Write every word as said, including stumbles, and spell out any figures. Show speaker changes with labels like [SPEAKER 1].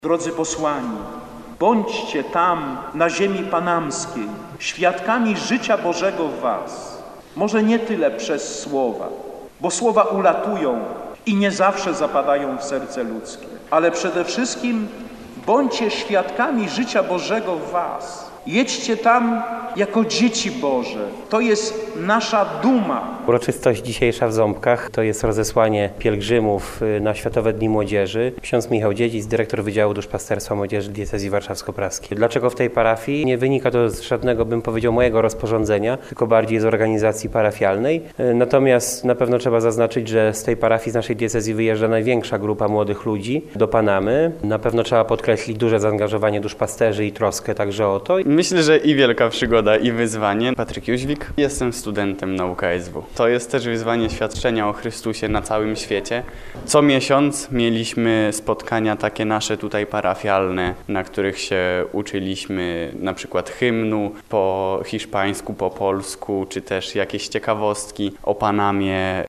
[SPEAKER 1] Drodzy posłani, bądźcie tam, na ziemi panamskiej, świadkami życia Bożego w was. Może nie tyle przez słowa, bo słowa ulatują i nie zawsze zapadają w serce ludzkie, ale przede wszystkim bądźcie świadkami życia Bożego w was. Jedźcie tam jako dzieci Boże. To jest nasza duma.
[SPEAKER 2] Uroczystość dzisiejsza w Ząbkach to jest rozesłanie pielgrzymów na Światowe Dni Młodzieży. Ksiądz Michał Dziedzic, dyrektor Wydziału Duszpasterstwa Młodzieży Diecezji Warszawsko-Praskiej. Dlaczego w tej parafii? Nie wynika to z żadnego, bym powiedział, mojego rozporządzenia, tylko bardziej z organizacji parafialnej. Natomiast na pewno trzeba zaznaczyć, że z tej parafii, z naszej diecezji wyjeżdża największa grupa młodych ludzi do Panamy. Na pewno trzeba podkreślić duże zaangażowanie duszpasterzy i troskę także o to.
[SPEAKER 3] Myślę, że i wielka przygoda, i wyzwanie. Patryk Jóźwik, jestem studentem na U K S W. To jest też wyzwanie świadczenia o Chrystusie na całym świecie. Co miesiąc mieliśmy spotkania takie nasze tutaj parafialne, na których się uczyliśmy na przykład hymnu po hiszpańsku, po polsku, czy też jakieś ciekawostki o Panamie.